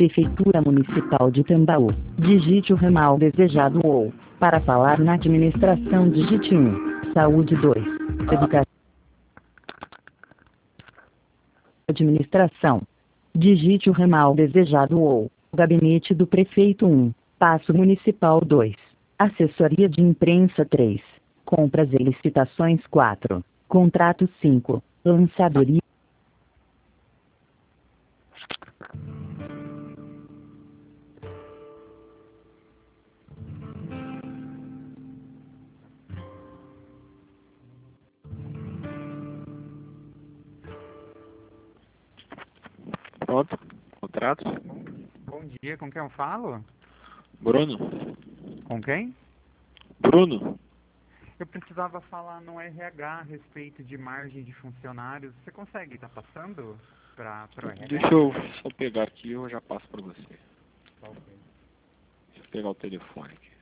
Prefeitura Municipal de Tambaú. Digite o ramal desejado ou, para falar na administração, digite 1. Saúde 2. Educação. Administração. Digite o ramal desejado ou, gabinete do prefeito 1. Paço Municipal 2. Assessoria de imprensa 3. Compras e licitações 4. Contrato 5. Lançadoria. Pronto. Contrato. Bom dia, com quem eu falo? Bruno. Com quem? Bruno. Eu precisava falar no RH a respeito de margem de funcionários. Você consegue estar passando para o RH? Deixa eu só pegar aqui e eu já passo para você. Tá ok. Deixa eu pegar o telefone aqui.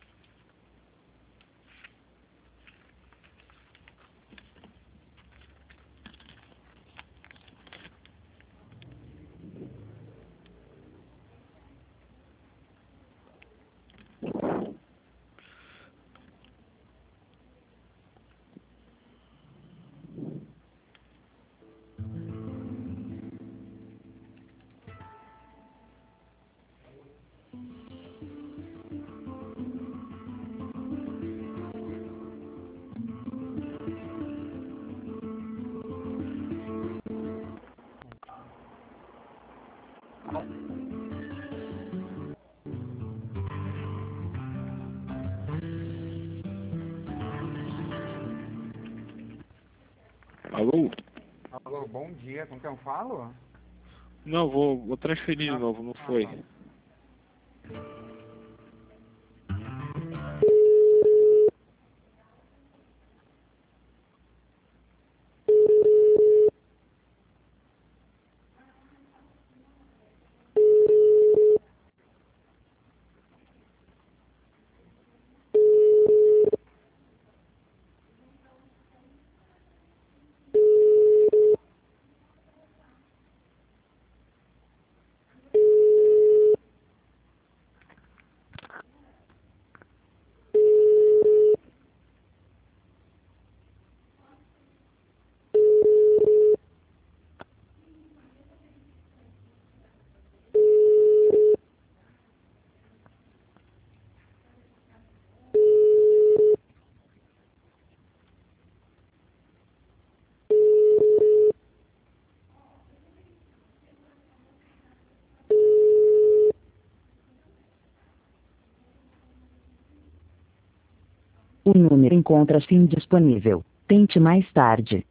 Alô? Alô, bom dia, com quem eu falo? Não, vou transferir de novo, não foi. Tá. O número encontra-se indisponível. Tente mais tarde.